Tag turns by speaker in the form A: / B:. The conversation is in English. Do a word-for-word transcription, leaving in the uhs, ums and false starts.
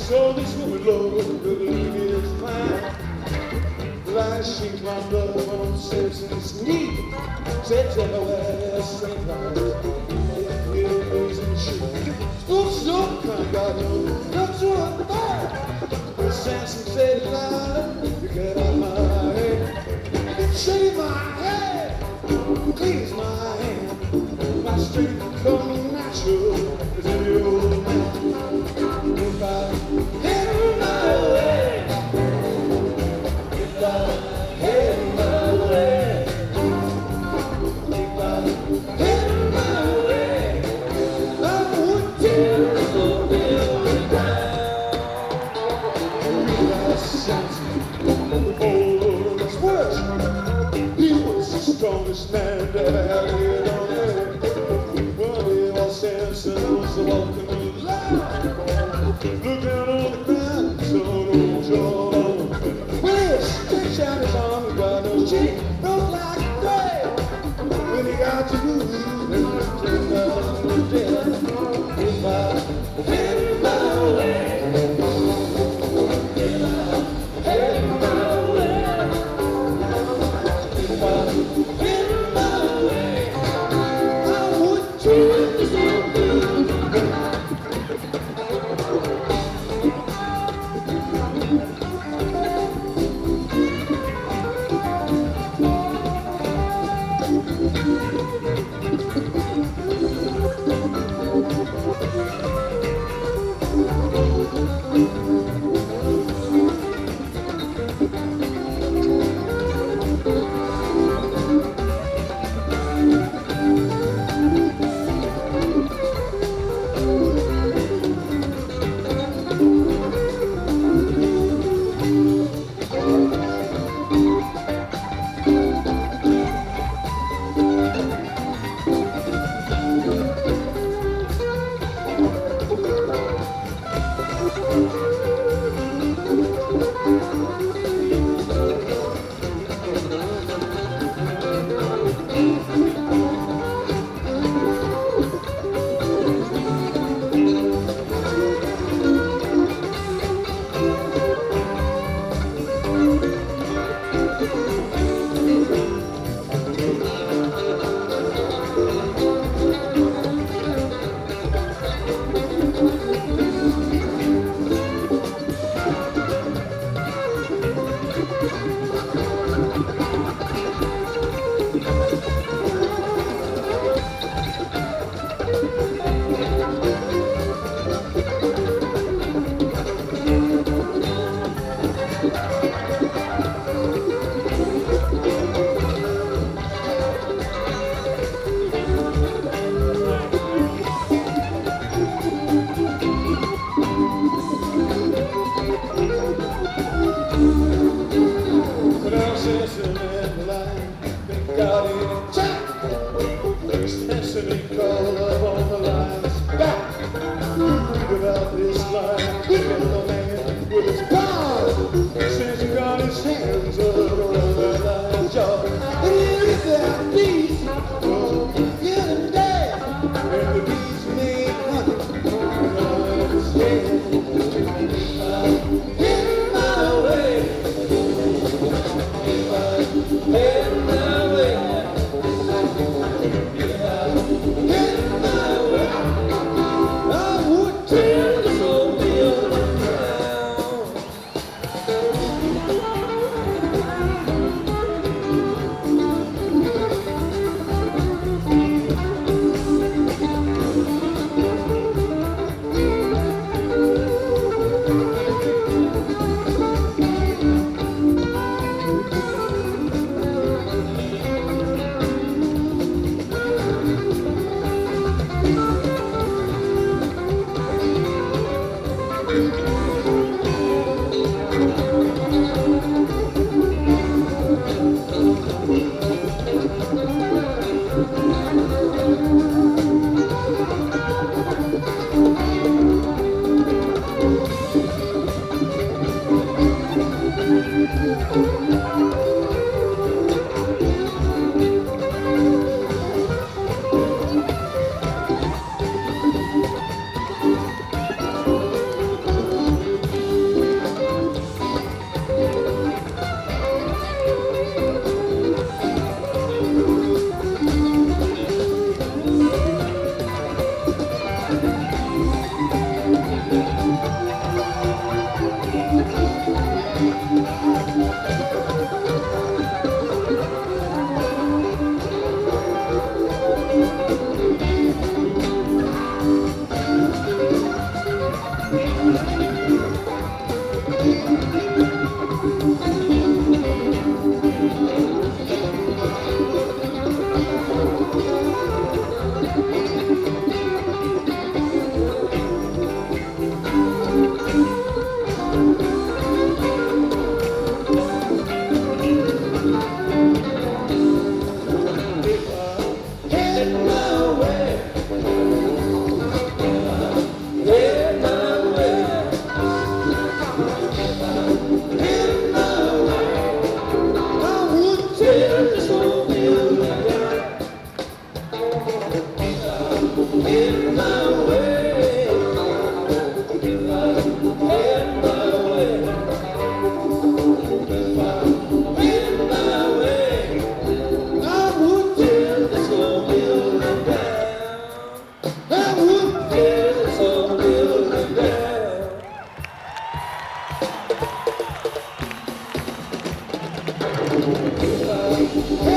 A: So this woman, Lord, really is mine. Like she climbed up on Samson's knee. Said, tell her where Saint Christ. It is in shoes. Oops, no, I got no, not to a fire. But Samson said, Lord, you get out my head. Shave my head, cleans my hand. My strength comes natural as any old man. If I had my way, if I had my way, if I had my way, I would tear the building down. Realize Samson, oh, it's worse. He was the strongest man that ever lived on earth. Well, he was Samson, was walking the line. Look down on the ground, so don't jump. Well, he stretched out his arm and got no cheek, no like a grave. When he got to moving, and turned out to the dead. If I had my way, if I had my way, if I had my way, I would turn this old building down. Hey!